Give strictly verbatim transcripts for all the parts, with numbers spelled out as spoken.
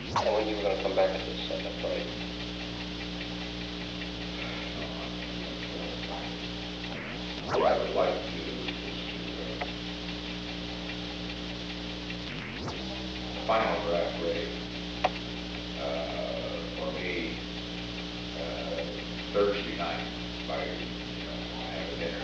And when you were going to come back at this uh, party? What I would like to do is to, uh, the final draft ready uh, for me uh, Thursday night by, you know, have a dinner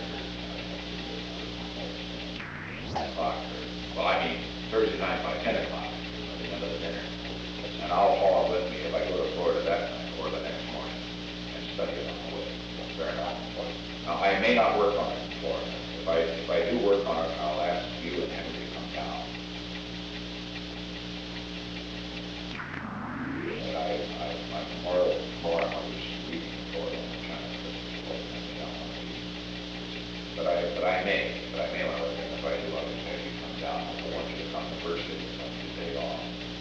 at ten o'clock. Well, I mean Thursday night by ten o'clock at the end of the dinner. And I'll haul it with me if I go to Florida that night or the next morning and study it on the way. Fair enough. Now, I may not work on it in Florida. If I, if I do work on it, I'll ask you and Henry to come down. But I, I, I'm more, more I was reading Florida and China, but I, but I may, but I may want to, if I do, I'll just have you come down. I want you to come the first day, come the day off.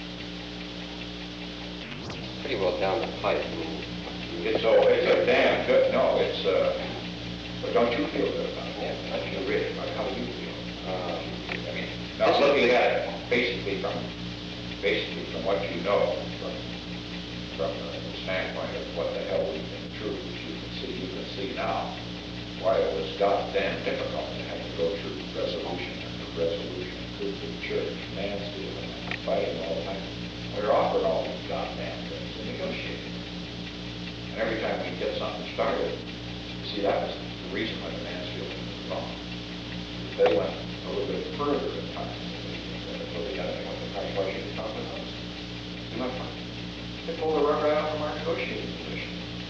Pretty well down the pipe. I mean, It's a, it's a damn good, no, it's, uh, but don't you feel good about it? yeah. Don't you really? How do you feel? Um, I mean, now looking at it basically from, basically from what you know, from, from the standpoint of what the hell we've been through, as you can see, you can see now why it was goddamn difficult to have to go through resolution after resolution, through the church, Mansfield, and fighting all the time. We were offered all these goddamn things and negotiating. And every time we get something started, you see, that was the reason why the Mansfield was wrong. They went a little bit further at times than the, the other thing with the price Washington Conference. You know, they pulled the rubber right out from our negotiating position.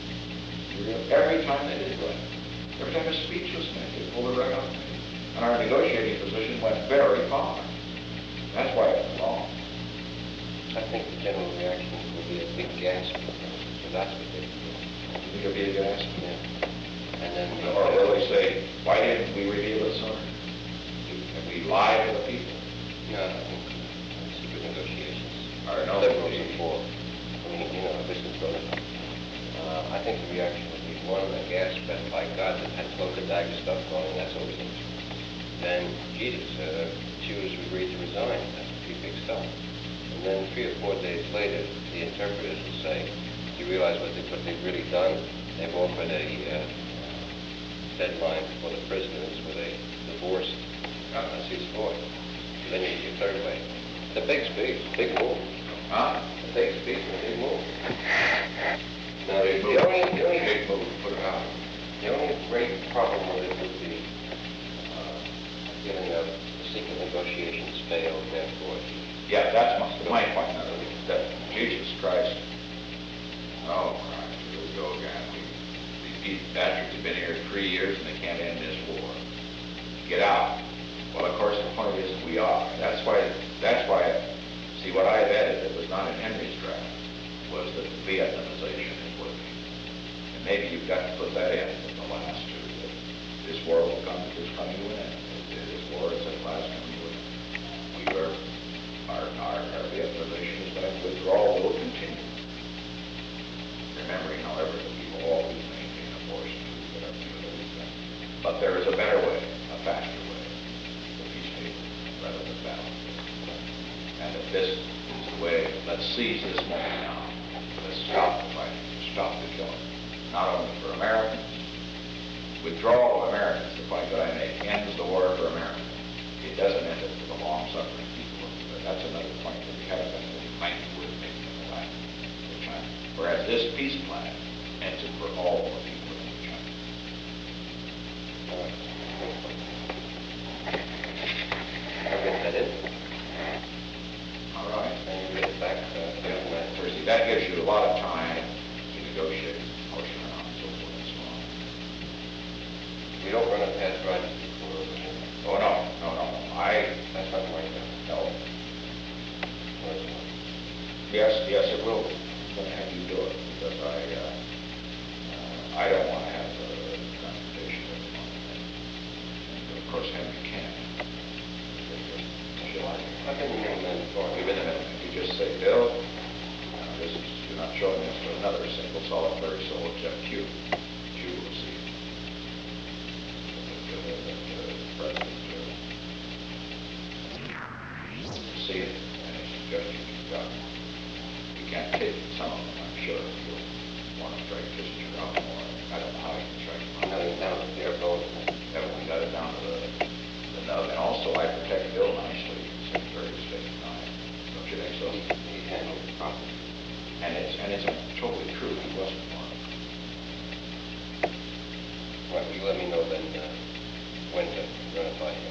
Every time they did that, every time a speech was made, they pulled the rug out. And our negotiating position went very far. That's why it was wrong. I think the general reaction will be a big gasp. So that's what they do. You think it'll be a gasp? Yeah. And then the, or will they say, why didn't we reveal it sooner? And we lied to the people. no, I think uh, secret negotiations. Or no, Liberals the- and four. I mean, you know, this is brother. Uh, I think the reaction would be one, a gasp, and by God, that had cloak and dagger stuff going, that's always interesting. Then, Jesus, uh, Jews agreed to resign. That's pretty big stuff. And then three or four days later, the interpreters will say, do you realize what, they, what they've really done? They've offered a uh, deadline for the prisoners with a divorce uh, ceasefire. So then you get your third way. It's a big speech, big move. Huh? A big speech, a big move. Now, the, Big the move. only, the only, Big move, put it out. the only great problem with it would be uh, a feeling of the secret negotiations failed, therefore. Yeah, that's my, my point, in other words, that Jesus Christ, oh Christ, here we go again. We, these bastards have been here three years and they can't end this war. Get out. Well, of course, the point is we are. That's why, that's why, see, what I've added that was not in Henry's draft was that the Vietnamization is working. And maybe you've got to put that in in the last two, that this war will come, is coming to an end. This war is at last coming to an end. We are Our, our, our Vietnamization is going to withdrawal will continue. Remembering, however, that we will always maintain a force to get up to the weekend. But there is a better way, a faster way, the peacekeeping rather than battle. And if this is the way, let's seize this moment now. Let's stop the fighting, stop the killing. Not only for Americans, withdrawal of Americans, the point that I make, ends the war for America. It doesn't end it for the long-suffering people. That's another point that we haven't been really fighting with maybe in the last in China. Whereas this peace plan ends it for all the people in China. I'll get that in. All right. And you get it back uh, Yeah, Thursday. That gives you a lot of time to negotiate, push around, and so forth and so on. We don't run it past Rogers before. Oh no, no, no. I That's not my job. no. Or is it? Yes, yes, it will. I'm going to have you do it because I, uh, uh, I don't want to have a confrontation with the moment. And of course, Henry can't. Shall I? I've been in the middleman before. You've been in it. You just say, Bill, uh, this is, you're not showing this to another single solitary soul except you. You will see it. That, uh, that, uh, the president, uh, see it, and any suggestions you've got. You you can't take some of them, I'm sure. You'll want to strike Kissinger out more. I don't know how you can strike him out. No, you down to their vote. Everyone got it down to the, the nub. And also, I protect Bill nicely, Secretary of State and I. Don't you think so? He's, he's handled the problem. And it's, and it's totally true. He wasn't one. Well, you let me know then uh, when to run it by him.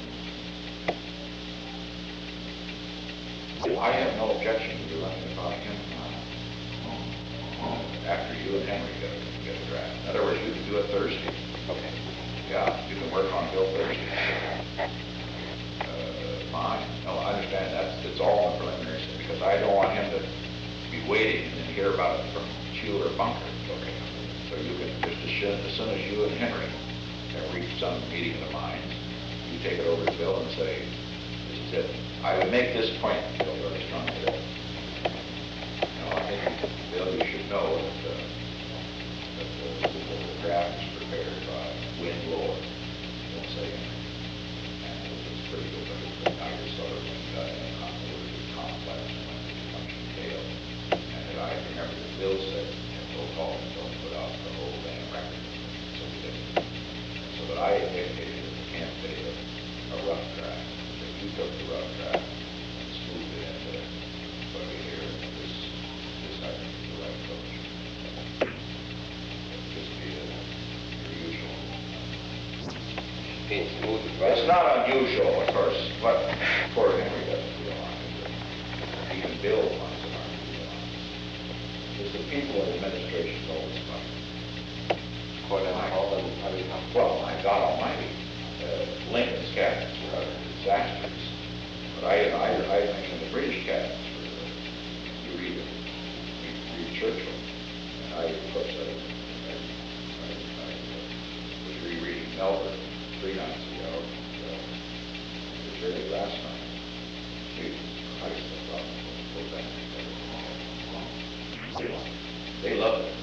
I have no objection to you running it by him uh, after you and Henry get a, get a draft. In other words, you can do it Thursday. Okay. Yeah, you can work on Bill Thursday. Uh, fine. No, I understand that's, it's all in the preliminary stuff because I don't want him to be waiting and then hear about it from Chew or Bunker. Okay. So you can just as soon, as soon as you and Henry have reached some meeting of the minds, you take it over to Bill and say, this is it. I would make this point, Bill, very strongly. That, you know, I think, Bill, you should know that, uh, that the, the, the draft is prepared by Win Lord. Don't say anything. And it's pretty good, but I just thought it was uh, convoluted, complex, and went into too much detail. And that I remember that Bill said, don't call me, don't put out the whole damn record. So we did. So that I dictated at the camp day a, a rough draft. That you took the rough draft and smoothed it into what we hear. This, this I think is the right approach. Just be a, your usual. Being smooth and right. It's not unusual, of course, but poor Henry doesn't realize it. Even Bill finds it hard to realize. It's the people in administration always fight. Quite a hall and I mean, Well, my God Almighty, uh, Lincoln's cabinets were utter disasters. But I, I, I mentioned the British cabinets were, uh, you read it, you read Churchill. And I, of course, I, I, I, I uh, was rereading Melbourne three nights ago. And, uh, it was really last night. Jesus Christ, I thought it was so bad. They love it.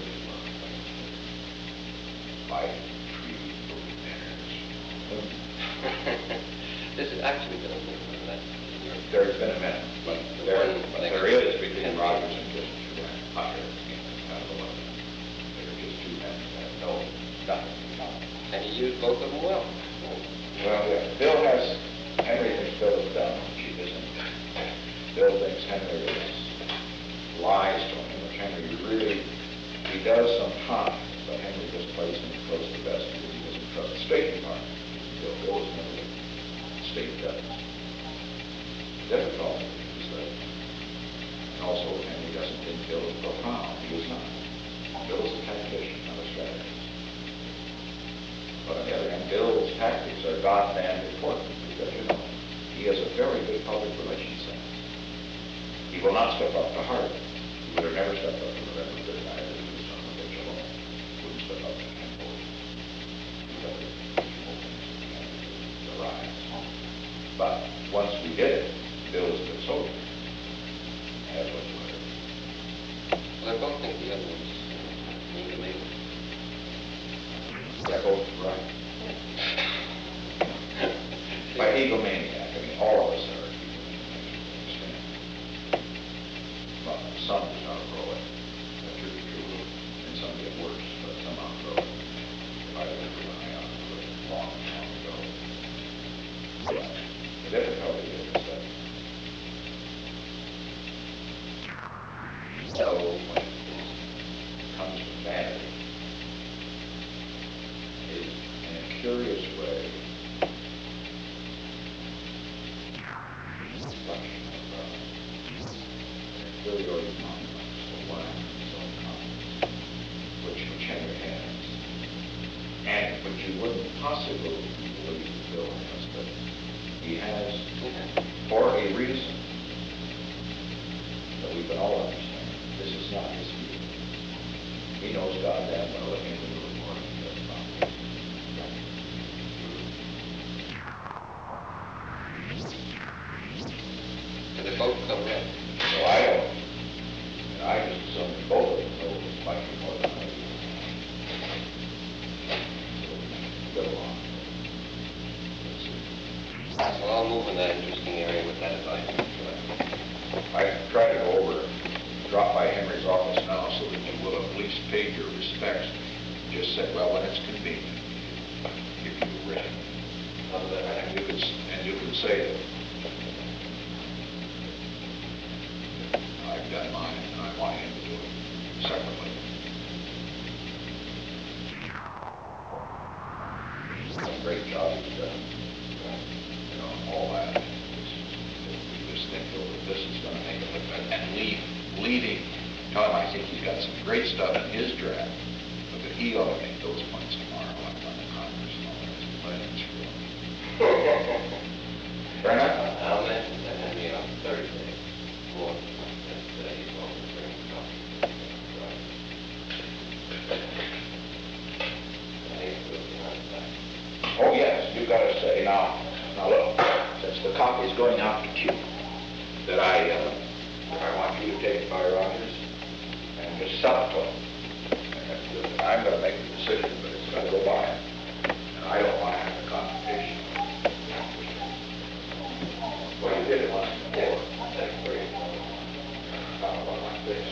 Fight, trees, moving banners. This has actually been a little bit of that in your... There's been a minute, but The there, one but next- there is between Rogers and Kissinger and Hunter, kind of a one. They're just two men that have no, nothing in common. And he used both of them well. Well, yeah, Bill has, Henry thinks Bill is dumb, she isn't. Bill thinks Henry is lies to him, which Henry really, he does sometimes, but Henry just plays him close to the best because he doesn't trust the State Department. Bill, Bill is never the state does. Difficult is that, and also Henry doesn't think Bill is profound. He is not. Bill is a tactician, not a strategist. But on the other hand, Bill's tactics are goddamn important because, you know, he has a very good public relations sense. He will not step up to Hart. He would have never stepped up to November third. I had to do some of it alone. Wouldn't step up to Campbell. He got the usual things that he had to do, the riots. But once we did it, Bill was a good soldier. As was Hunter. Well, I both think the other one's mean to me. They're both right. By egomaniac, I mean, all of us are egomaniacs. Well, some do not grow it. That's really true. And some get worse, but some outgrow it. I remember when I outgrew it long, long ago. The difficulty is that so when it comes to vanity, is in a curious way reflection of uh, an inferiority complex or lack of his own confidence, which, which Henry has, and which you wouldn't possibly believe that Bill has, but he has for a reason that we can all understand. This is not his view. He knows goddamn well that Henry was more than just confidence. And they both come in. So I don't, and I just assume that both of them know much more than I do. So, go on. Let's see. Well, I'll move in that interesting area with that advice. I try to go over, drop just say, well, when it's convenient, give you a ring. And you can, and you can say that I've done mine and I want him to do it separately. A great job he's done. You know, all that. We just think that this is going to make it look better. And leave, leading, tell him I think he's got some great stuff in his draft, but that he ought to make those points tomorrow, like on the Congress and all that. Let him screw up. Fair enough? I'll mention that, I mean, on Thursday, well, that uh, he's going to bring a copy. I think it will be on that. Oh, yes, you've got to say, now, now look, since the copy is going out to Q, that I, uh, that I want you to take it by Rogers and just sell it to him. And I'm going to make the decision, but it's going to go by him. And I don't want to have a confrontation. Well, you did it once before. That's great. Not one like this.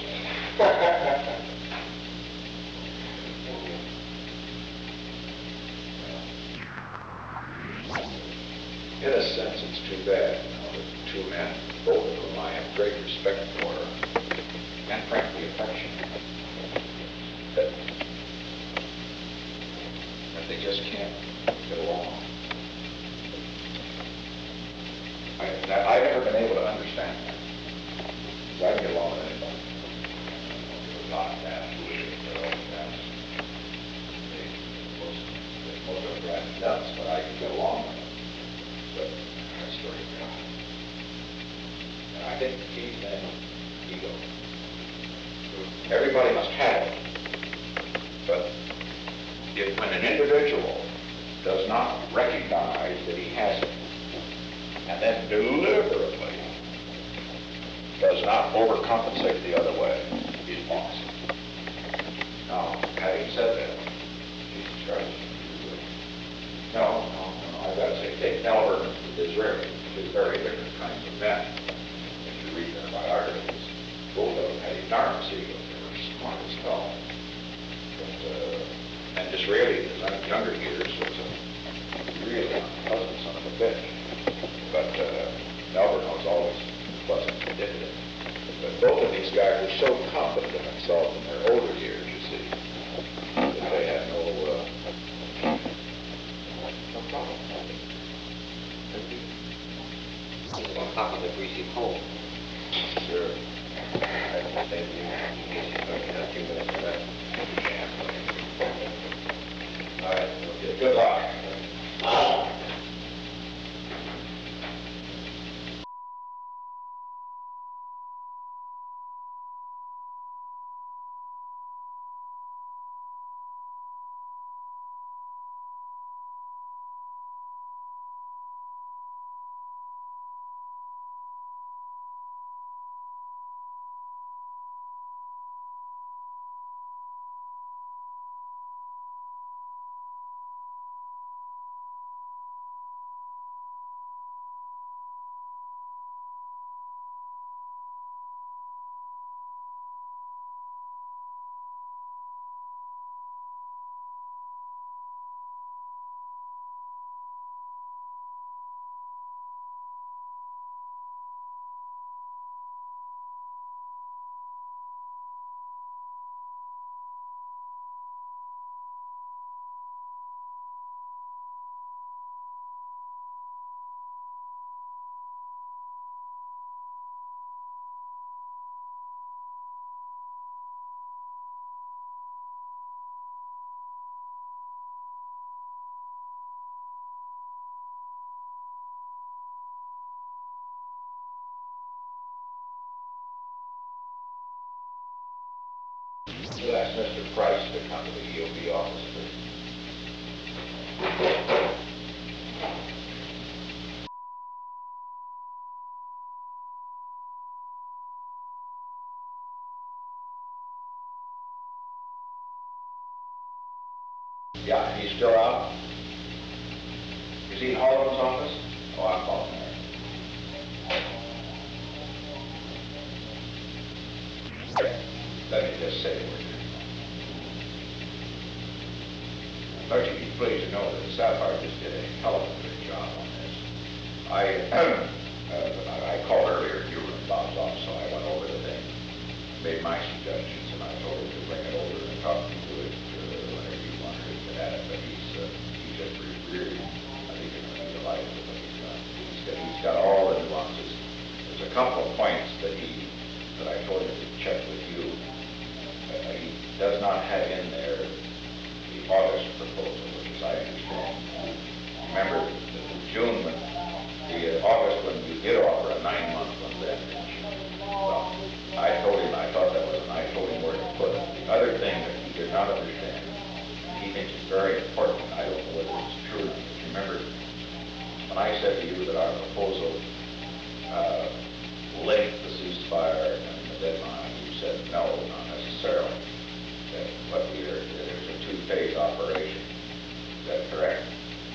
In a sense, it's too bad, you know, that two men, both of whom I have great respect for, and frankly affection, that, that they just can't get along. I, that, I've never been able to understand that. Because I can get along with anybody. They're not absolutely, they're all nuts. They, most, most of them drive me nuts, but I can get along with them. But that's very bad. And I think the key thing is ego. Everybody must have it. But if when an individual does not recognize that he has it, and then deliberately does not overcompensate the other way, he's lost. Now, having said that, Jesus Christ, no, no, no, I've got to say, take Melbourne and Disraeli, two very different kinds of men. If you read their biographies, both of them had enormous egos. They were smart as hell. But, uh, and Disraeli, in his younger years, was a really unpleasant son of a bitch. But uh, Melbourne was always pleasant and diffident. But both of these guys were so confident in themselves in their older years, you see, that they had no, uh, no problem. On top of the greasy pole. Sure. I just think you, you need a few minutes for that. All right. Okay, good luck. We'll ask Mister Price to come to the E O B office, please. Yeah, he's still out? Is he in Harlem's office? Oh, I'm calling there. Okay. Let me just say a word here. But you be pleased to know that Sapphire just did a hell of a good job on this. I, uh, I called earlier, you were in Bob's office, so I went over the thing, made my suggestions, and I told him to bring it over and talk to you uh, whenever you wanted to get at it. But he's, uh, he's just really, I think you're going to be delighted with what he's done. He's got, he's got all the nuances. There's a couple of points that he, that I told him to check with you. Uh, he does not have in there the August proposal, which as I understand. Remember, the, the June one, the uh, August one, you did offer a nine-month one then. Well, I told him I thought that was, and I told him where to put it. The other thing that he did not understand, he thinks it's very important, and I don't know whether it's true or not, but remember, when I said to you that our proposal uh, linked the ceasefire and the deadline, you said no, not necessarily. That what we are, there's a two-phase operation. Is that correct?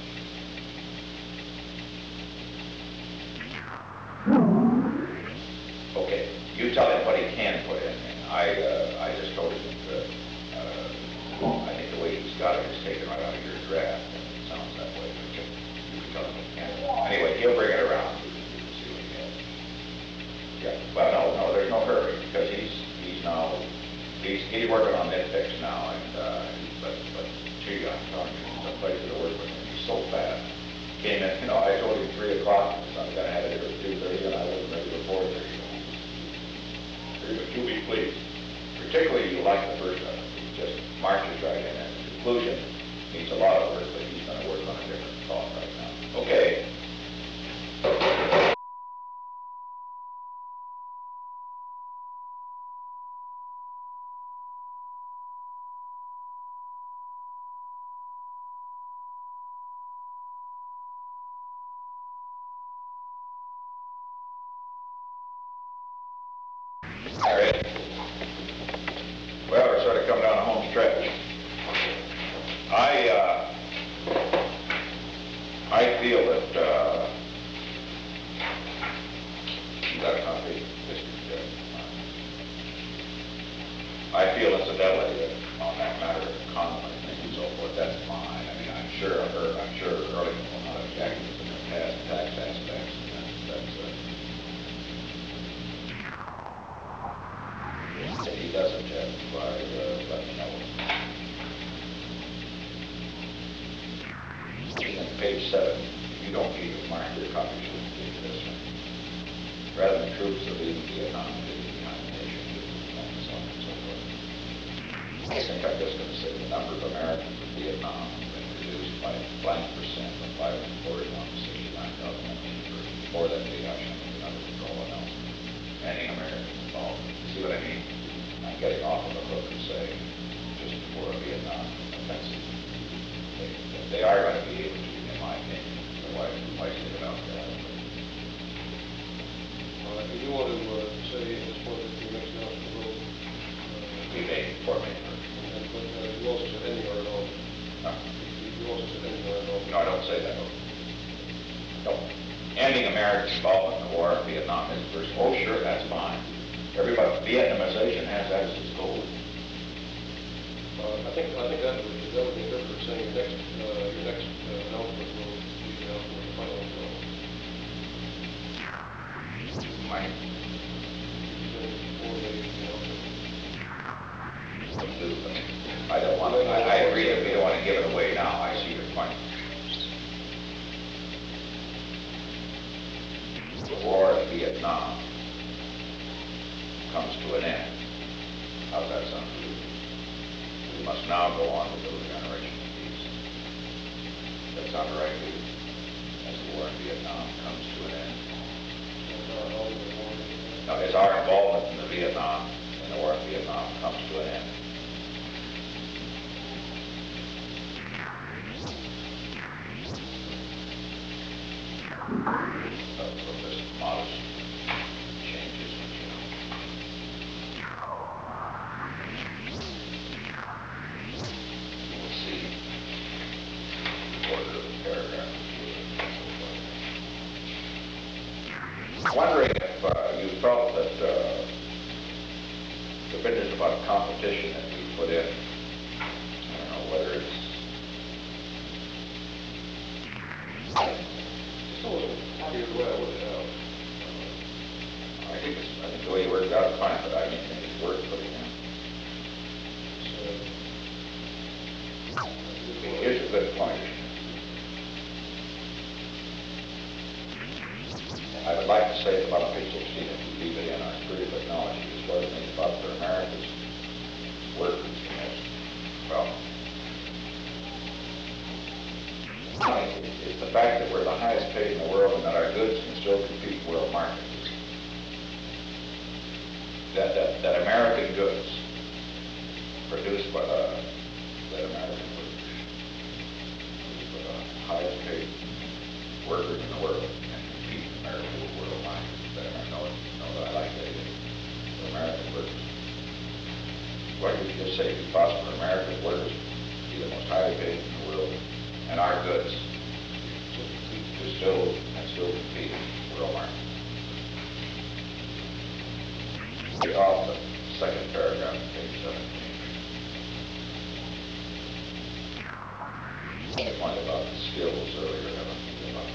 Okay, you tell him what he can put in. And I, uh, I just told him that uh, I think the way he's got it is taken right out of your draft, and it sounds that way. But you, you can tell him what he can. Anyway, he'll bring it around. You can, you can see what he has. Yeah. Well, no, no, there's no hurry because he's he's now he's he's working on nitpicks now, and uh, but but gee, I'm telling you, he's a pleasure to work with him. He's so fast. Came in, you know, I told him three o'clock. So I'm gonna have it here at two thirty, and I wasn't ready for four thirty. But you'll be pleased. Particularly, you like the first of it. He just marches right in, and the conclusion needs a lot of work, but he's going to work on a different thought right now. Okay. All right. Well, we're sort of come down the home stretch. I, uh, I feel that, uh, you got a copy, Mister Judge? I feel incidentally that on that matter of Conway thing and so forth, that's fine. I mean, I'm sure, or I'm sure Early will not object to the past tax aspects, and that's, that's, uh, if he doesn't justify, uh, let me know. And page seven, you don't need to mark your copy, should be this one. Rather than troops of leaving Vietnam, leaving behind the nation, and so on and so forth. I think I'm just going to say the number of Americans in Vietnam have been reduced by blank percent from five hundred forty-one to sixty-nine thousand. More than the action of the number of control announcement. Any American involved. See what I mean? I'm getting off of the hook and saying, just before Vietnam offensive, they, they are going to be able to, in my opinion, why, why stick it out there? Uh, if you want to uh, say at this point that you mentioned out the road, We made four million. and but uh, you also said anywhere at all. No, You you also said anywhere at all. no, I don't say that. No. Ending American involvement in the war in Vietnam is first. Oh, sure, that's fine. Everybody, Vietnamization has that as its goal. Uh, I think I think that would that would be interpreted saying your next uh, your next uh, announcement will be the announcement of the final result. Mine. Or maybe the announcement. I don't want to, I, I agree that we don't want to give it away now. I see your point. The war in Vietnam comes to an end. How's that sound to you? We must now go on to build a generation of peace. That sound right to you? As the war in Vietnam comes to an end. Now, as our involvement in the Vietnam, in the war in Vietnam comes to an end. Uh, so just modest changes, you know. You will see the order of the paragraph. Wondering if uh, you felt that uh, the business about competition that you put in, I don't know whether it's happy with the way I worked it out. I think it's, I think the way you worked it out is fine, but I didn't think it's worth putting in. So, Here's a good point. I would like to say at the bottom of page sixteen, if you leave it in, our creative technology is what it makes about for America's workers the most. Well, it's the fact that we're the highest paid in the world and that our goods can still compete in world markets. That, that, that American goods produced by the, that American workers, produced by the highest paid workers in the world and compete in America with world markets. That I know, know that I like that idea. The American workers. What did you just say? It's possible for American workers to be the most highly paid in the world and our goods to still and still compete in world markets. Get off the second paragraph, page seventeen. I pointed about the skills earlier, haven't about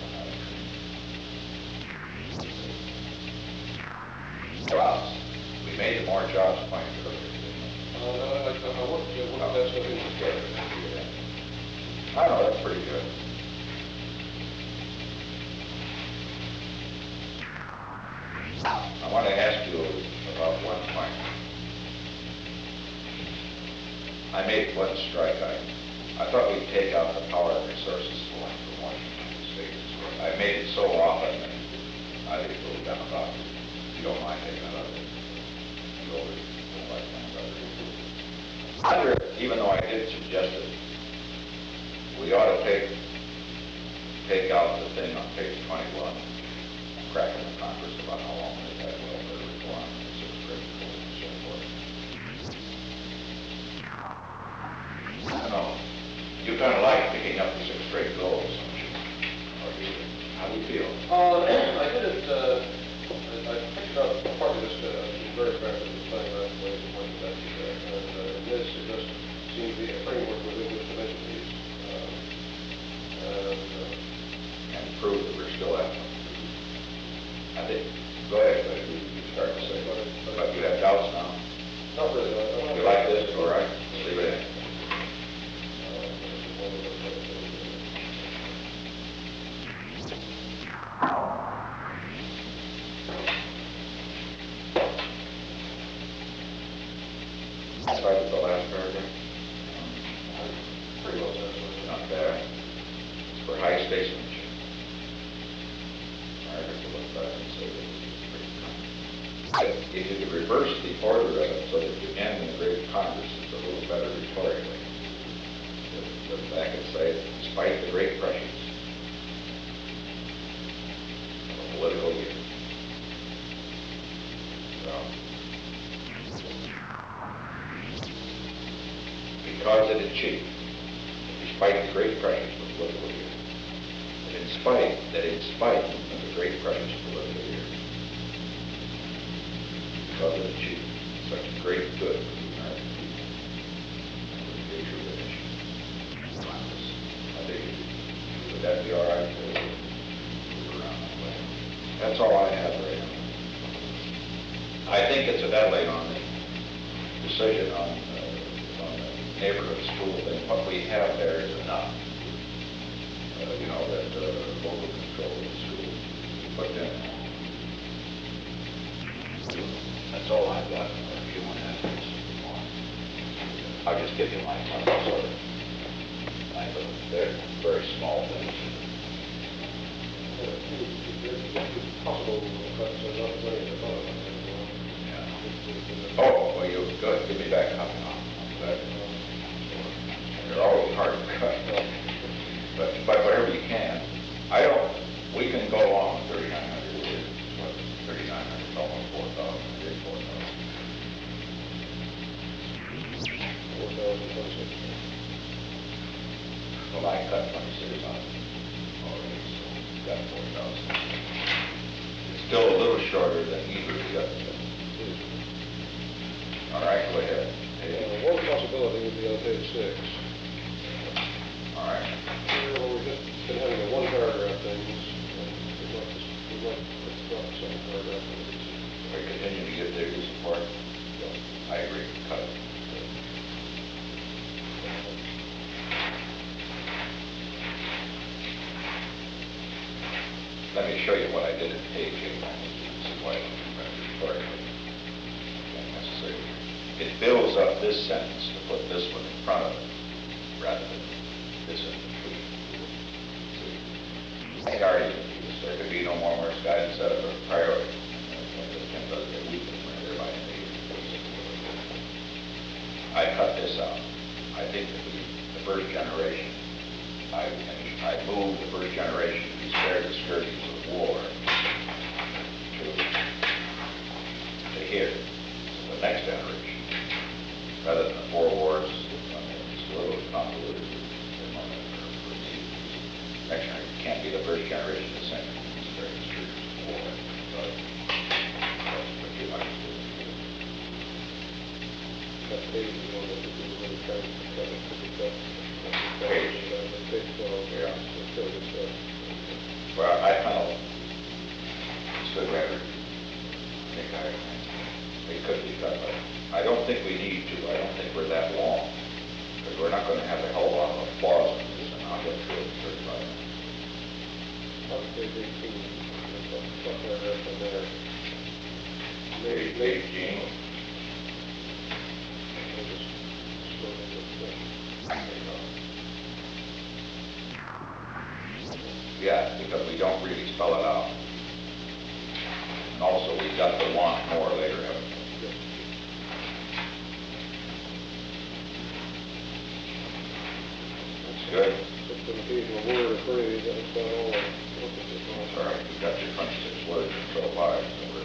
the jobs. We made the more jobs point earlier, didn't we? Uh, no, I, I worked, uh, worked that stuff in the start. I know, that's pretty good. I want to ask you about one point. I made one strike. I, I thought we'd take out the power and resources flowing from Washington to the states. I made it so often that I think we'll down about it. You don't mind taking that out of it. You always don't like that about it. I wonder, even though I did suggest it, we ought to take, take out the thing on page twenty-one, cracking the Congress about how long they've had welfare reform and the sixth grade goals and so forth. I don't know. You kind of like picking up the sixth grade goals, don't you? Or do you? How do you feel? Uh, I did it, uh, I, I picked up part of this, uh, in very rapidly, playing around with ways of working that together. And, uh, this, it just seems to be a framework within which to mention these. Uh, and, uh, And prove that we're still at them. I think, go ahead, but you, you start to say, but, but you have doubts now? not really, I, I want You like this, all right? Leave it in. Start with the last paragraph. Pretty well satisfied. Not bad. It's for high statesmanship. I have to look back and say that it's pretty good. If you could reverse the order of it so that you end in the great Congress, it's a little better rhetorically. Look back and say, despite the great pressures of a political year. So, because it achieved, despite the great pressures of political year, and in spite, that in spite of the great pressures of political year, because it achieved such great good for the American people, and for the future of the nation. Congress, I think, would that be all right to move around that way? That's all I have right now. I think incidentally on the decision on, uh, on the neighborhood school thing, what we have there is enough. Uh, you know, that uh, local control of the school put in. That's all I've got. If you want to ask me something more, I'll just give you my thoughts. Sort of. I have a, they're very small things. It's possible, because there's not money in the fund. Yeah. Oh, well, you go ahead, give me back a copy. I'll do that. They're always hard to cut. But, but whatever you can. I don't, we can go along with thirty-nine hundred. It is, what, thirty-nine hundred, almost four thousand. It is four thousand. Four thousand twenty-six. Well, I cut twenty-six on it already, so we've got four thousand. It's still a little shorter than either of the others. All right, go ahead. Hey. Uh, one possibility would be on page six. All right. Here, where we've just been having a one paragraph things, and we'd like to Did they do support? I agree, cut it. Let me show you what I did at page eight. See why I don't remember historically. Not necessary. It builds up this sentence to put this one in front of it, rather than this in between. See? I already, there could be no more Morse guidance instead of a priority. Jim does it, we can run their mind. I cut this out. I think that the, the first generation, I, I moved the first generation to be spared the scourges of war to, to here, to the next generation, rather than the four wars. I mean, it's a little convoluted for me. Next generation can't be the first generation to send spared the scourges of war. But that's what you like to do. That page is one that people really try to cut it, cut it, cut it. Page. Page twelve, Yeah. it's still good stuff. Well, I kind of, it's good record. I think I, it could be cut, but I don't think we need to. I don't think we're that long, because we're not going to have a hell of a lot of applause in this, and I'll get through it in thirty-five minutes. On page eighteen, stuff like that from there. Page eighteen. I'll just scroll down this stuff. Yeah, because we don't really spell it out. And also, we got the want more later, haven't we? That's good. Just an occasional word or phrase, that's about all I look at this That's on. all right, we got your twenty-six words in twelve lives, so we're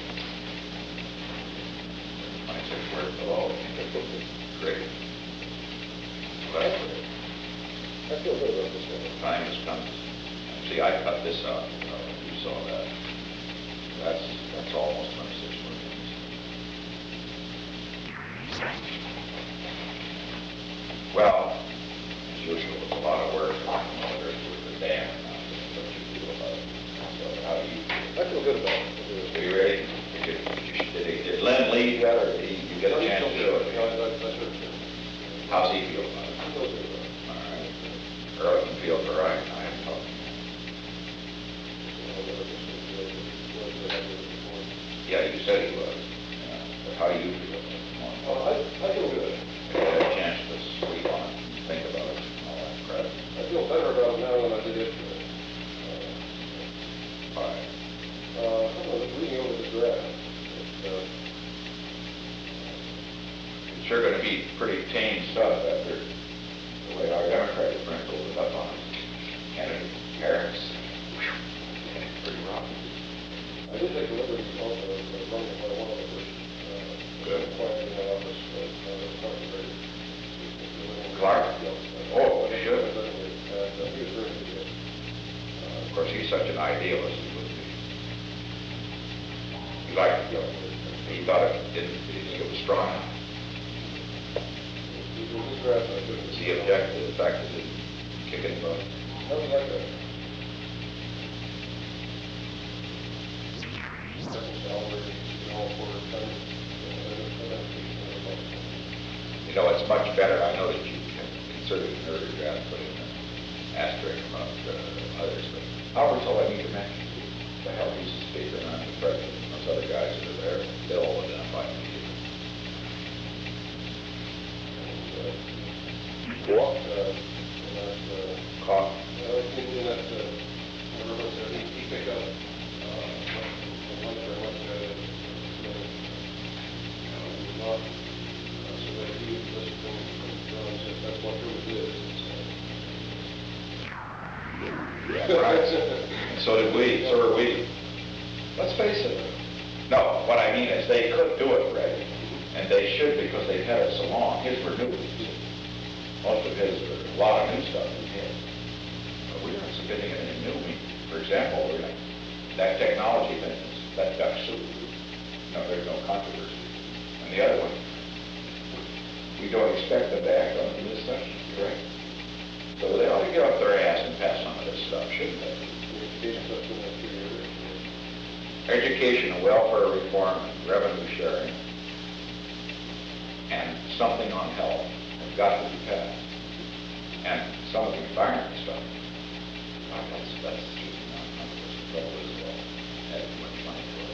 twenty-six words below. Great. Well, that's good. I feel good about this one. Time has come. See, I cut this out, uh, you saw that. That's, that's almost twenty-six words. Well, as usual, it's a lot of work. I don't know whether it's worth a damn or not, what you feel about it. So, how do you feel? I feel good about it. Are you ready? Did, did, did, did Len lead that, or did he, you get a chance to show it? Yeah, I- I- I sure do. How's he feel about it? I feel good about it. All right. Earl feels all right. I am talking. Yeah, you said he was. Yeah. But how do you feel? Oh, I, I feel good. You had a chance to sleep on it, and think about it, and all that crap. I feel better about it now than I did yesterday. Why? Uh, uh, I don't know, reading over this draft, it, uh, It's sure going to be pretty tame stuff after the way our Democratic friends opened up on us. Kennedy, Harris. Pretty rough. I did take the liberty also of running for one of the first, uh, Good. appointed in my office, but, uh, Clark Gray. Clark? Yeah. Oh, sure. And, uh, he was very good. Uh, Of course, he's such an idealist, he would be. He liked it. He thought it didn't, did he think it was strong enough? He was this draft, I couldn't. Does he object to the fact that it didn't kick any butt? Nothing like that. Second salary, you know, for a time, uh, You know, it's much better. I know that you considered an earlier draft, put in an asterisk about uh, others, but Albert's all I need to mention. The hell he's a speaker, and I'm the president. Those other guys that are there, they'll all identify me. Walk, uh, in that, uh, Cough. uh, in, in that, uh, whatever it was, uh, he, he picked up, uh, from one for one, uh, uh, he was not, uh, so that he listened from, from John and said, that's what truth is. Yeah, right. And so did we, so are we. Let's face it. No, what I mean is they could do it, Fred, and they should because they've had it so long. His were new. Most of his, a lot of new stuff we had. But we aren't submitting anything new. We, for example, we're like, that technology thing, that got sued. No, there's no controversy. And the other one, we don't expect them to act on it in this session, correct? So they ought to get off their ass and pass some of this stuff, shouldn't they? Education stuff's been like two years. education and welfare reform and revenue sharing and something on health have got to be passed. And some of the environment stuff, oh, that's, that's just not, not what's the trouble is at all. Adding too much money to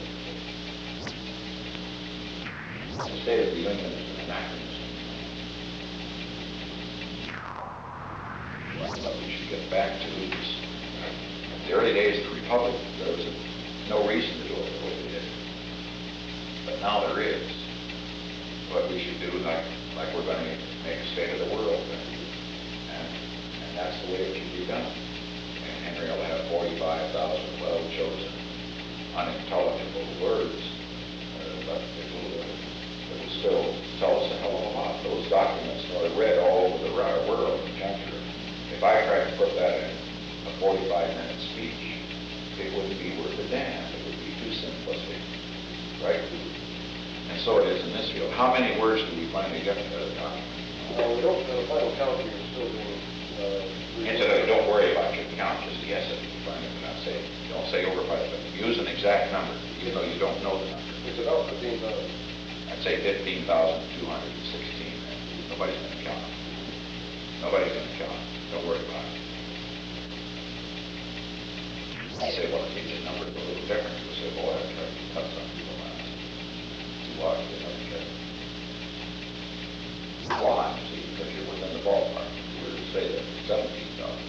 it. The State of the Union is an anachronism. What we should get back to is, in the early days of the Republic, there was a, no reason to do it the way we did. But now there is. What we should do, like, like we're going to make a state of the world, and, and that's the way it should be done. And Henry will have forty-five thousand well-chosen, unintelligible words, uh, but it will, uh, it will still tell us a hell of a lot. Those documents are read all over the ra- world in country. If I tried to put that in a forty-five minute speech, it wouldn't be worth a damn. It would be too simplistic, right? And so it is in this field. How many words do we finally get into the document? Uh, we don't, uh, the final count here is still being, uh... And so don't worry about your count, just guess it. You find it, not say, don't say over five, but use an exact number, even though you don't know the number. It's about fifteen thousand. I'd say fifteen thousand two hundred sixteen. Nobody's going to count it. Nobody's going to count it. Don't worry about it. I say, well, if the number is a little different, you'll say, boy, I tried to cut some people out. Too large, they never get it. Why? See, because you're within the ballpark. You were to say that seventeen thousand.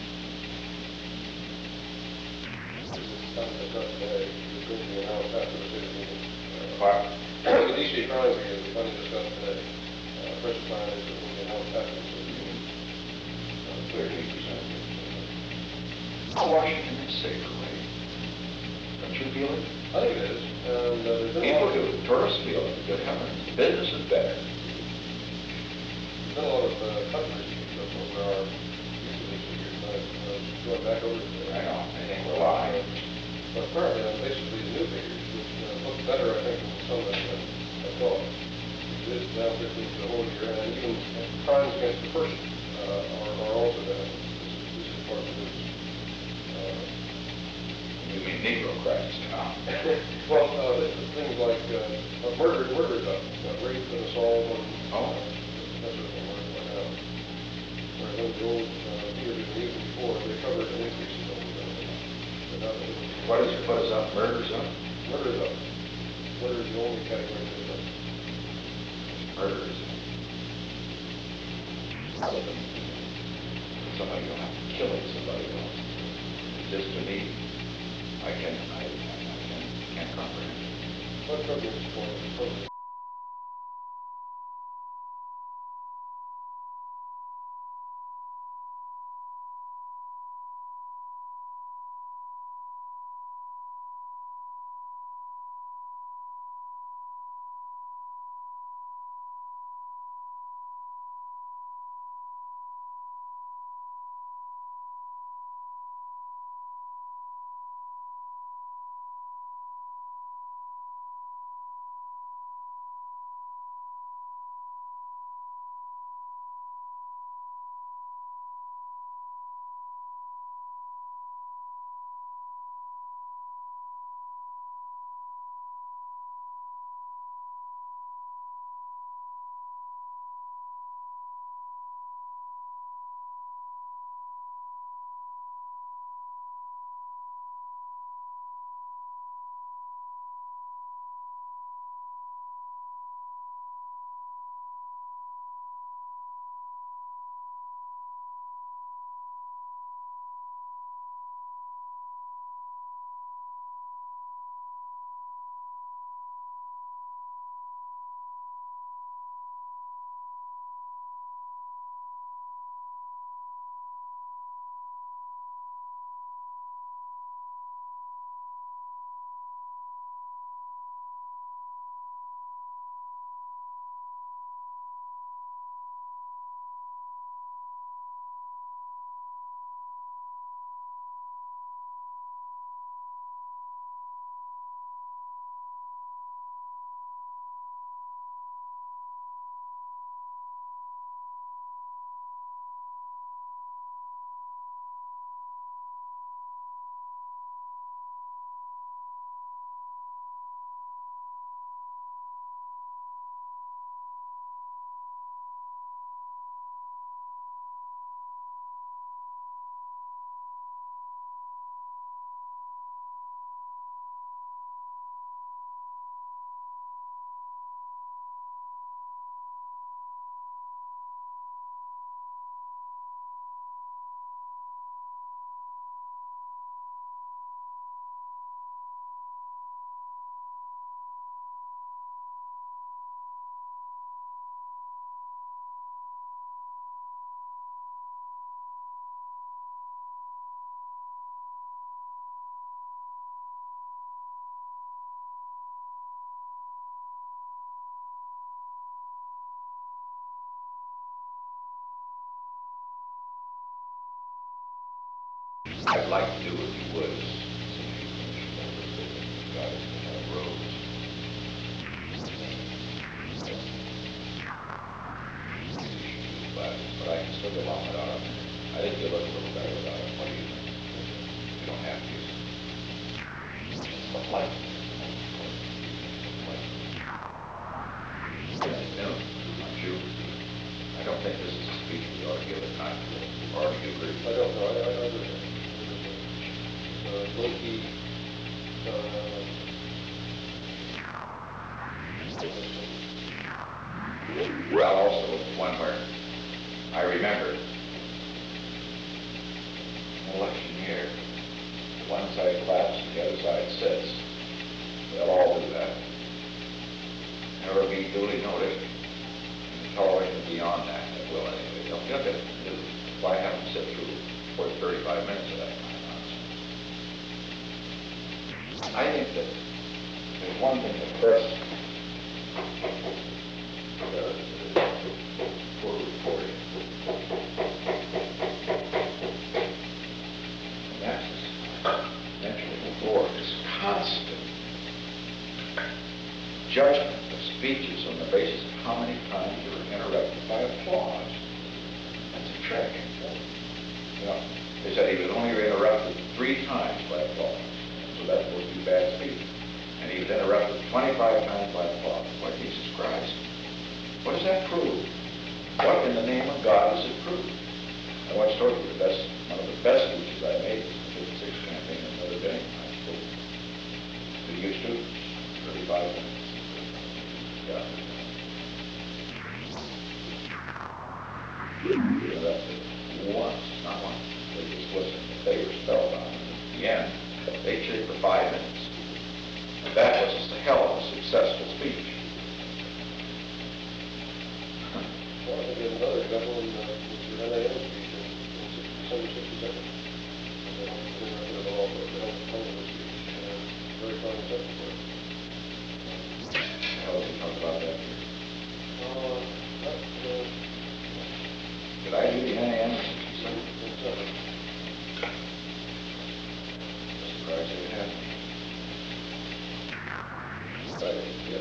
This is something that's not today. It's going to be announced after the city meeting. Uh, What? The D C crime here, the funding discussed today. Uh, first time is that will be announced after the city meeting. Uh, thirteen percent. Washington is safer, right? Don't you feel it? I think it is, and uh, there's been a People lot of... do. Tourists feel it. Good heavens. Business is better. There's been a lot of uh, controversy so far over our use of these figures. Uh, uh, going back over to the... I know. I think we're lying. But apparently, uh, basically, the new figures, which uh, look better, I think, than some that uh, I thought. It is down fifteen for the whole year, and even crimes against the person uh, are, are also down. This is, this is part of this. Uh, You mean Negro crimes now? well, uh, the, the things like uh, murder, murder is up, uh, rape and assault, and Oh. uh, that sort of thing. Where, where, uh, where those the old uh, figures we were using before, they covered an increase in those. Uh, but now they don't. What is, what is up? Murder's up? Murder is up. Murder is the only category that is up. Murder is up. Somebody don't have to killing somebody else. It's just to me, I can, I, I, I can, can't comprehend it. What drug use for? I'd like to do, if you would, is some information over the guys that have roads. Classes, but I can still get along without it. I think you look a little better without it. What do you think? You don't have to use it. But like, like, you know, don't you? I don't think this is a speech we ought to give it time to, or do you agree? I don't know, I, I I agree. Uh, low-key, uh, Well, also one where I remember an election year, one side claps, the other side sits. They'll all do that. Never be duly noticed. And television beyond that, that will anyway. They'll get it. Why have them sit through for thirty-five minutes of that kind of nonsense? I think that there's one thing the press for reporting. And that's, as mentioned before, this constant judgment of speeches on the basis of how many times you were interrupted by applause. That's a trick. You know, they said he was only interrupted three times by applause. So that's supposed to be bad speech. And he was interrupted twenty-five times by applause. Why, Jesus Christ. What does that prove? What in the name of God does it prove? I once told you the best, one of the best speeches I made was the fifty-six campaign in Notre Dame. I spoke to you students, thirty-five minutes. Yeah. So that's it. Once, not once. They just listened. They were spellbound. At the end, they cheered for five minutes. And that was a hell of a successful speech. well, I think there's another example in, uh, Mister N A M's speech in, in six- December sixty-seven. Uh, interrupted at all, but the whole of the speech, uh, very fine example for it. How did we talk about that here? Uh, that, uh, Did I do the N A M in sixty-seven? it's, uh, Surprised they had. But, yeah.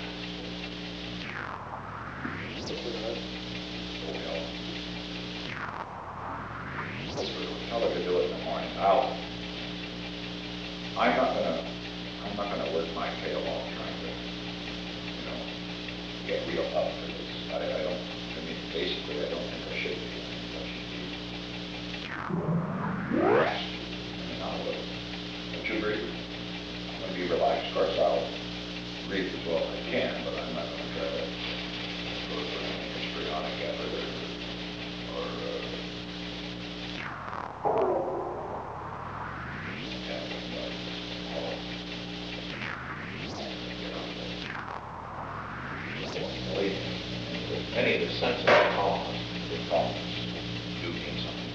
Oh, hell. How about to do it in the morning? I'll, I'm not gonna, I'm not gonna work my tail off trying to, you know, get real up for this. I, I don't, I mean, basically, I don't think I should be. I should be relaxed. I mean, I'll, uh, don't you agree? I'm gonna be relaxed. Of course, I'll read as well as I can, but I'm not gonna try to go through any histrionic effort or, or, uh, Any of the sensitive cause, the cause do mean something.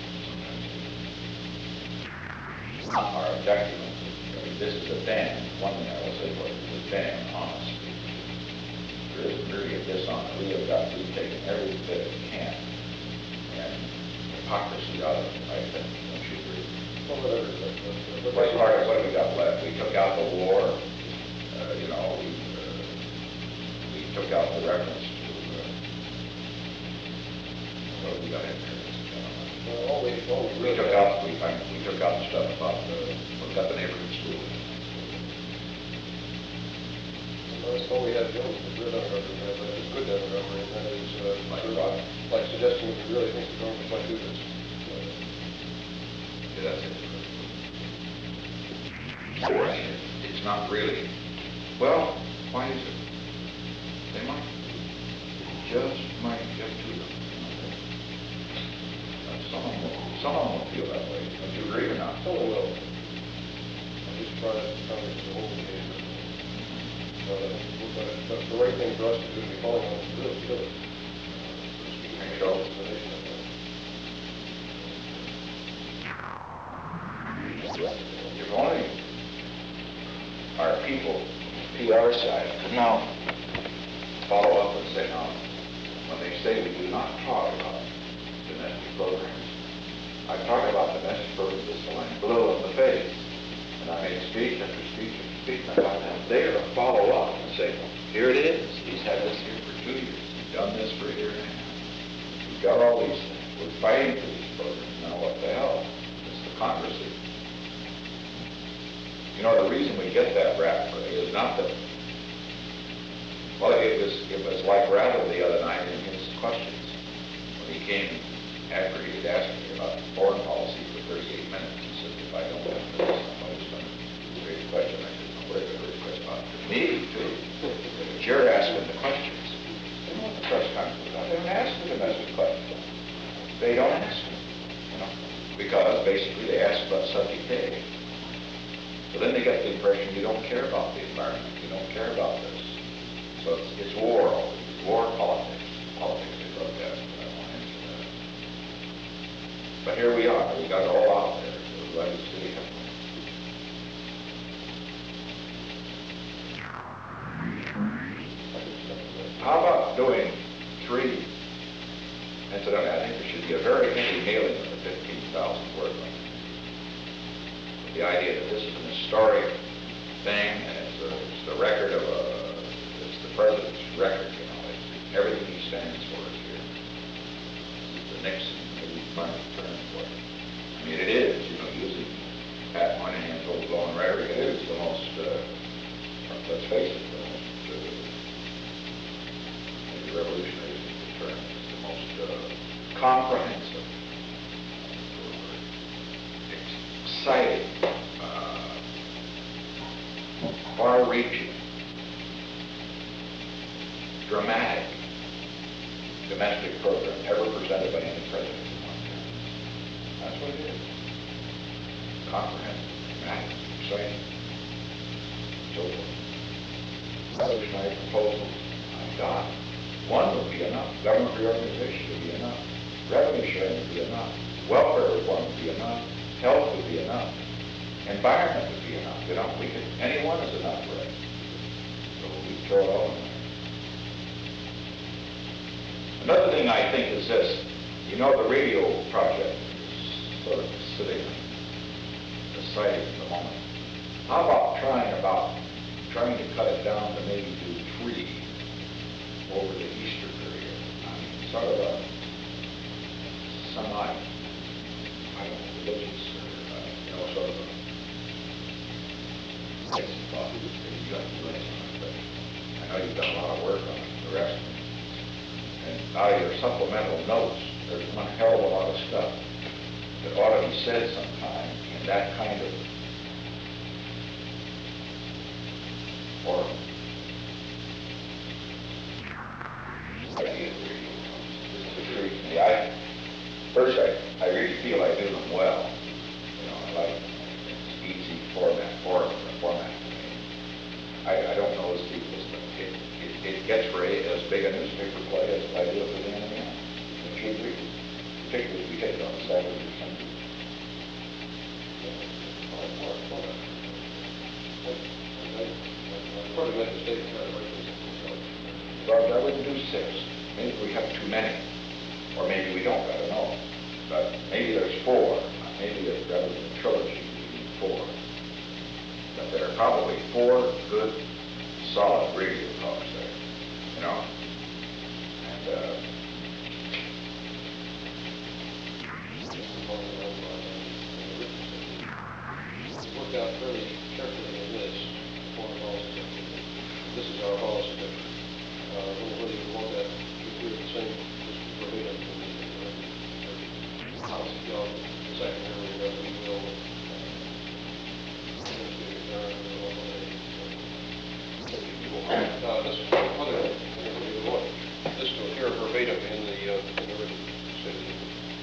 Sometimes. Our objective, I mean, this is a damn, one thing I will say for it, is a damn honest speech. There isn't really a dishonest. We have got, we've taken every bit of can and hypocrisy out of it, I think. Don't you agree? well, whatever. But, but, but What part of, what have we got left? We took out the war, uh, you know, we, uh, we took out the reference to, uh, what have we got in here? uh, all we, all we We really took have- out, we, I, we took out the stuff about the, we've got the neighborhood school. That's all we have, Jones, is good ungovernment, that is good ungovernment, and that is, uh, Like sort of what? like suggesting if you really think the government might do this. Yeah, that's it. I mean, it's not really, well, why is it? They might, just might get to them. Uh, Some of them will, some of them will feel that way. Don't you agree or not? Someone will. I just try to comment as a whole case. But, uh, but, but the right thing for us to do is be calling on them to really kill it. Think so? Explanation of that. If only our people, P R side, could now follow up and say, now, when they say we do not talk about domestic programs, I talk about the message for this line, blue in the face. And I made speech after speech after speech, and I got them there to follow up and say, here it is. He's had this here for two years. He's done this for a year and a half. We've got all these things. We're fighting for these programs. Now what the hell? It's the Congress. You know, the reason we get that rap is not that, well, it was, it was like Rattle the other night in his questions. When he came after he had asked me about foreign policy for thirty-eight minutes, he said, if I don't have this, I'm always going to raise a question. I said, no, we're going to raise a question about me, too. But you're asking the questions. They don't want the press conference about. They don't ask the domestic questions. They don't ask them, you know, because basically they ask about subject A. So then they get the impression you don't care about the environment, you don't care about this. So it's, it's war, it's war politics. Politics they love that, but I won't answer that. But here we are, we got it all out there. Everybody's sitting up. How about doing three? Incidentally, I think there should be a very heavy mailing of the fifteen thousand word limit. The idea that this is an historic thing, and it's, a, it's the record of a, it's the president's record, you know, it's everything he stands for is here. It's the Nixon, maybe fun term for it. I mean, it is, you know, using Pat Moynihan's old blowing rhetoric, it is the most, uh, let's face it, the most, uh, maybe revolutionary is the term, it's the most uh, comprehensive, exciting, uh, far-reaching, dramatic domestic program ever presented by any president in one term. That's what it is. Comprehensive, dramatic, exciting, so forth. Revolutionary proposals, my God, one would be enough. Government reorganization would be enough. Revenue sharing would be enough. Welfare reform would be enough. Health would be enough. Environment would be enough. You know, we could, any one is enough for us. So we throw it all in there. Another thing I think is this. You know, the radio project is sort of sitting decided at the moment. How about trying about trying to cut it down to maybe do three over the Easter period? I mean, sort of a semi, I don't know, religious, or, uh, you know, sort of a, yes, thought that you got to do anything, but I know you've done a lot of work on the rest of it. And out of your supplemental notes, there's one hell of a lot of stuff that ought to be said sometime in that kind of forum. This intrigues me. I, first, I, I really feel I do them well. You know, I like it's easy format, forum, format to me. I, I don't know as deep as it, it, it gets for a, as big a newspaper play as I do for the N M E. If you agree, particularly if we hit it on Saturday or Sunday. But I wouldn't do six. Maybe we have too many. Or maybe we don't, I don't know. But maybe there's four. Maybe there's rather than a trilogy, we need four. But there are probably four good, solid radio talks there. You know? And, uh, worked out very carefully in this foreign policy. This is our policy. Uh, whether you want that to do the same, just verbatim from the policy job, the second area that we will. Uh, this other, this will appear verbatim in the, uh, in the written statement.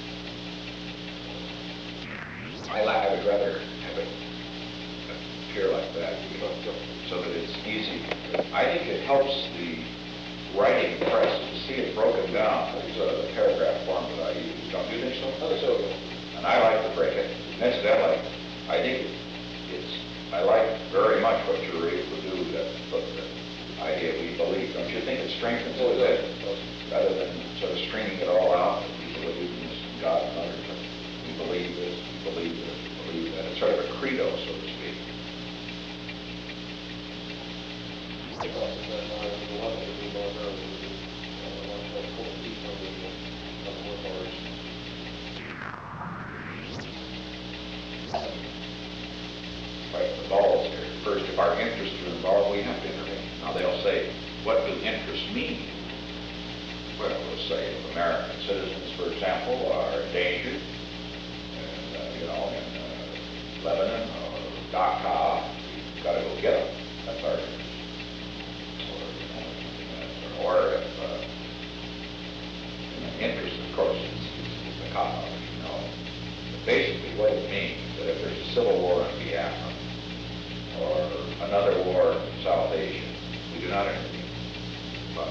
I, li- I would rather have it appear like that, you know, so that it's easy. I think it helps the writing press to see it broken down. It's a paragraph form that I use. Don't you think so? I think so. And I like to break it. Incidentally, I think it's, I like very much what you're able to do, that, but the idea we believe. Don't you think it strengthens it a bit? Rather than sort of stringing it all out, that people believe in this God and others, we believe believe that, believe that. It's sort of a credo, so to speak. Across that line, a lot of it being brought down, uh, like that full deep on the, on the work hours. Right, the balls here. First, if our interests are involved, we have to intervene. Now, they'll say, what do interests mean? Well, we'll say if American citizens, for example, are endangered, and, uh, you know, in uh, Lebanon or Dhaka, we've got to go get them. That's our interest. Or, you know, that's- or if, uh, you know, interest, of course, is, is, is the cop, you know. But basically, what it means is that if there's a civil war in Biafra, or another war in South Asia, we do not intervene. But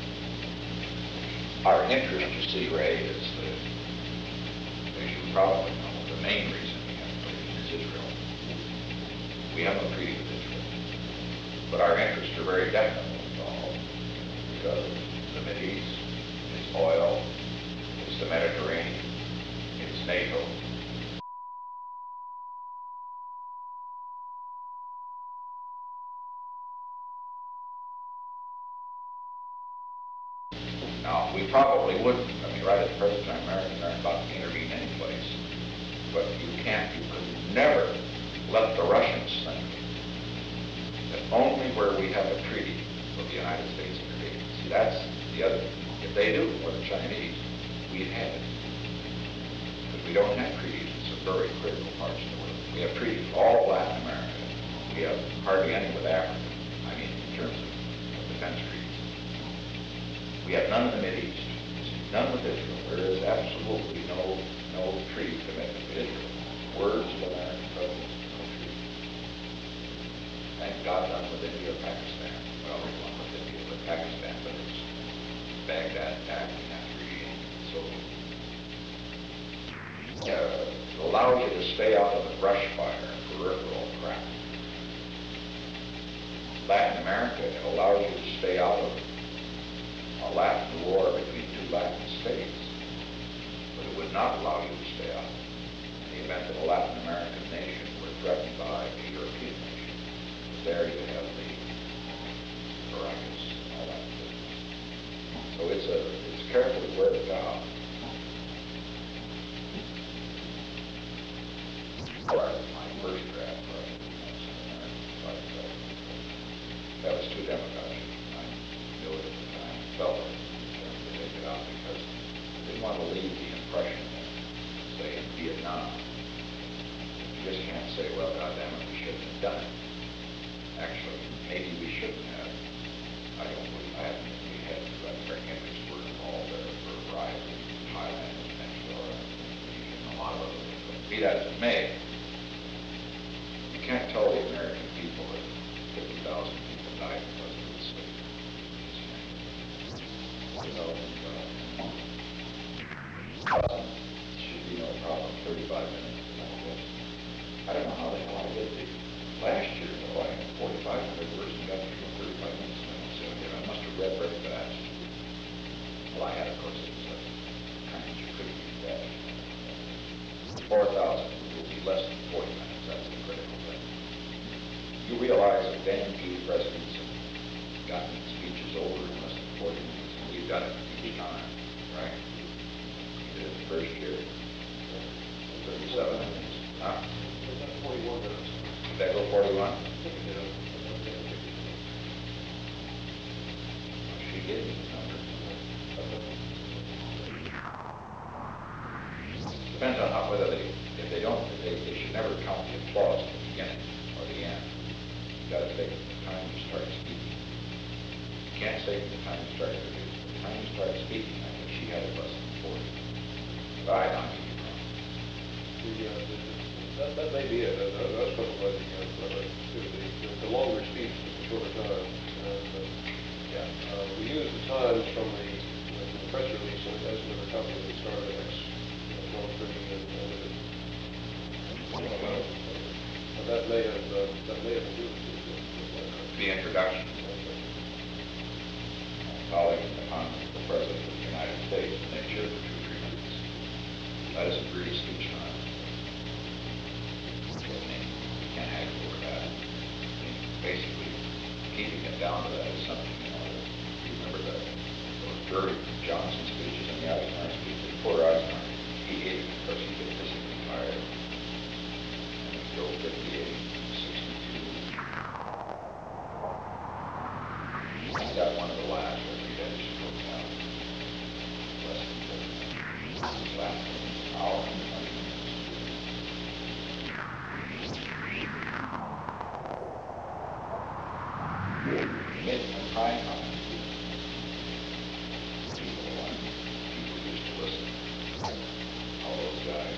our interest, you see, Ray, is the, as you probably know, the main reason we have a treaty is Israel. We have no treaty with Israel. But our interests are very definitely involved because the Mideast, it's oil, it's the Mediterranean, it's NATO. Now, we probably wouldn't. I mean, right at the present time, Americans aren't about to intervene any place. But you can't, you could never let the Russians think that only where we have a treaty will the United States intervene. See, that's the other thing. If they do, or the Chinese, we'd have it. Because we don't have treaties in some very critical parts of the world. We have treaties with all of Latin America. We have hardly any with Africa. I mean, in terms of, of defense treaties. We have none in the Mideast, none with Israel. There is absolutely no no treaty commitment to Israel. Words of American presidents, no treaty. Thank God none with India or Pakistan. Well, there's one with India, but Pakistan, but it's Baghdad attack and that treaty, and so uh, it allows you to stay out of the brush fire and peripheral crap. Latin America, it allows you to stay out of a Latin war between two Latin states, but it would not allow you to stay out in the event that a Latin American nation were threatened by a European nation. There you have the Caracas and all that business. So it's a it's carefully worked out. My first draft, right, that was too democratic. I knew it at the time. Felt it to take it out because I didn't want to leave the impression that, say, in Vietnam, you just can't say, well, goddamn it, we shouldn't have done it. Actually, maybe we shouldn't have. I don't believe I haven't we had American interests were involved there for a variety of reasons, Thailand and Peninsula, and a lot of other things. But be that as it may, you can't tell the American people that fifty thousand people died because of this thing. You know, uh, should be no problem, thirty-five minutes to digest. I don't know how the hell I did it. Last year, though, I had forty-five hundred words and got through thirty-five minutes. So, you know, I must have read very fast. Well, I had, of course, it was a kind you couldn't read fast. four thousand will be less than forty minutes. That's the critical thing. You realize that damn few presidents have gotten speeches over in less than forty minutes. We've done it each time, right? We did it the first year. thirty-seven minutes. Huh? forty-one minutes. Did that go forty-one? Yeah. She gave me the number. Depends on how, whether they, if they don't, they, they should never count the applause at the beginning or the end. You gotta take the time to start speaking. You can't say from the time you start producing. The time you start speaking, I think she had it less than forty. But I don't need to know. The, uh, the, that, that may be it. Uh, that's probably the, uh, the, the, the longer speech is the shorter time. And, uh, yeah, uh, we use the times from the, uh, from the press release and as another copy of the start of the next twelve thirty and ended at. Uh, that may have uh, that may have included the, The introduction. Calling upon the President of the United States to make sure the two treaties. That isn't really speech time. heard Johnson's speeches and the Eisenhower speeches. Poor Eisenhower, he hated it because he did this entire, and he drove fifty-eight, sixty-two. I got one of the last every day, she broke down. Less than thirty minutes. His last hour and twenty minutes. Mid and prime time. People want, people used to listen. All those guys.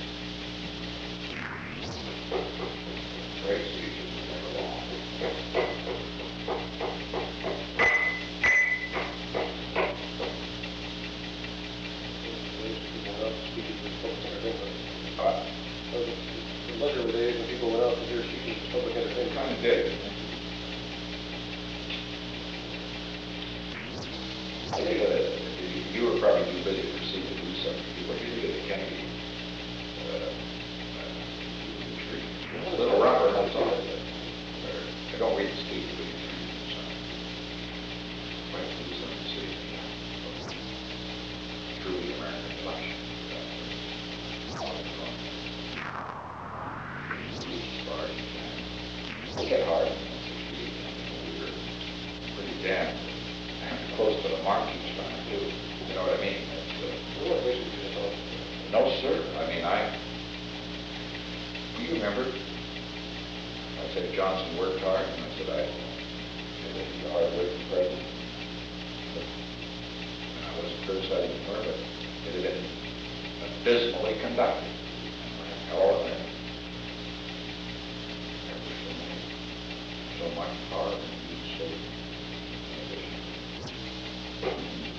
Great speeches were never long. People went out to speeches as public entertainment. Uh, So the the leisure days when people went out to hear speeches as public they entertainment. kind of did. I think that you you were probably too busy to see to do something. What did you think of the Kennedy? Uh, uh, retreat? Little Robert, that's all. I don't read the speech, but you read it. So. Quite pleased to see truly American election. All is wrong. As far as you can. It'll get hard. We were pretty damn close to the mark each time, too. You know what I mean? It's, uh, We weren't basically just on. no, sir. I mean, I, do you remember? I said Johnson worked hard, and I said I, said that he's a hard-working president. But, and I wasn't criticizing her, but it had been abysmally conducted. All of that. There was so many, so much power, and he was so ambitious.